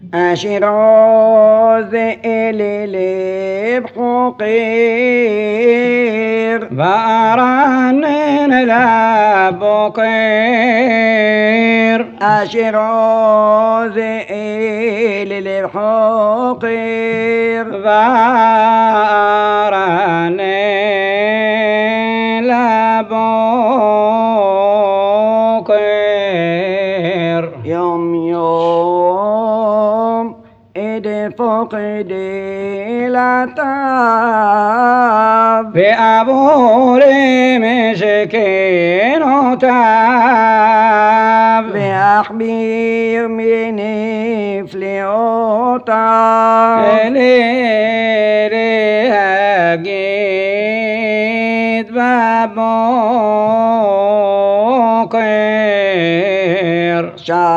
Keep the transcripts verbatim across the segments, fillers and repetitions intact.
أشرو ذئل بحقير فأرنن لبقير أشرو ذئل بحقير فأرنن لبقير يوم يوم إد فقدي لتاب بأبوري مشكين وتاب بأخبير من فليوتاب إلي هجيت ببقير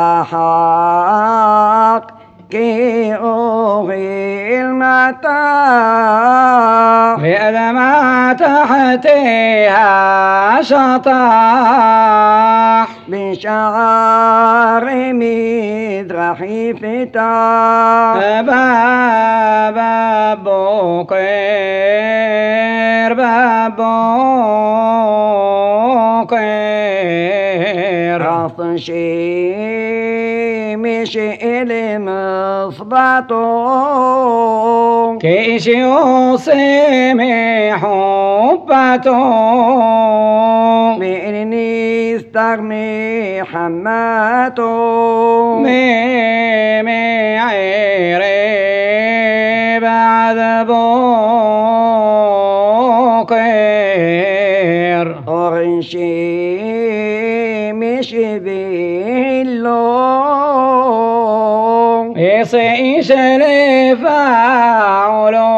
شحق كي أغي المتاع بأدمى تحتها شطاح بشعار مدرحي فتاح باب بقير باب بقير عطشي مش إلي مصبطو كيش يوصي حبته بإني استغمي حماته ميمي عيري بعد بقير أغشي مش بيلو يصيش لفاعلو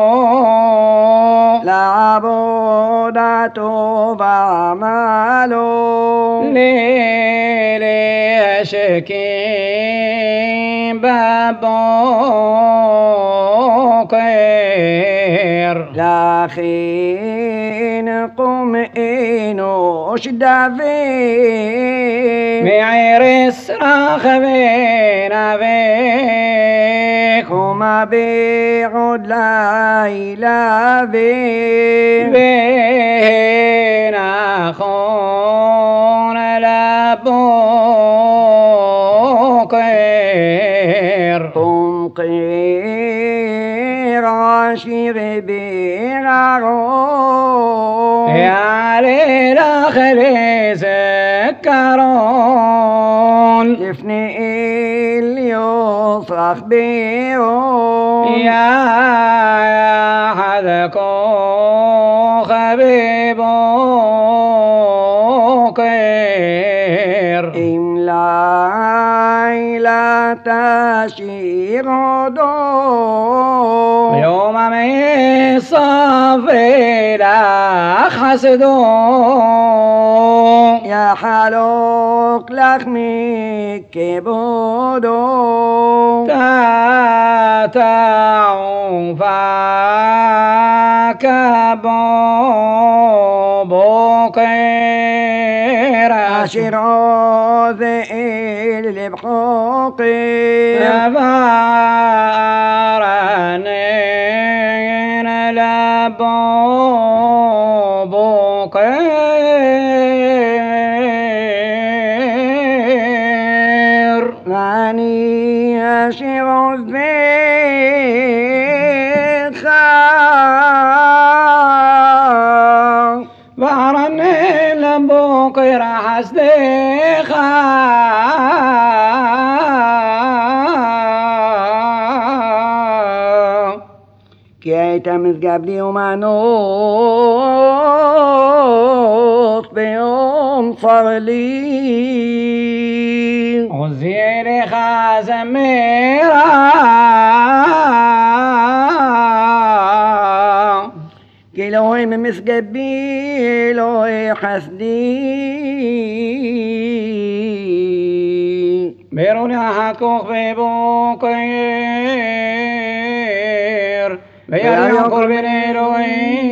لعبودته بعمله ليلي أشكي ببقير لخين قم إنوش دافين معير الصراخ بين أبيك وما بيعود لا إله بيه بين أخون لبقير قم قير عشير بيعرو يا ليل خلي سكرون لفني اللي يصرخ بيرو يا يا حدكو خبيبو قير إملاي لا تشير دو يوم من صفي لا حسدو يا حلوق لخمي كبودو تاتعو فاك بقير أشرو ذئل بحقي فارنين لبقير ماني أشرو الذكر فارنين لبقير حسديخا كي تمز قبلي ومعنوط بيوم صرلي وزير خازميرا كيلوي ممس قبي لوي حسدي بيروني حكوخ ببوكير بيار ينقر بنيلوي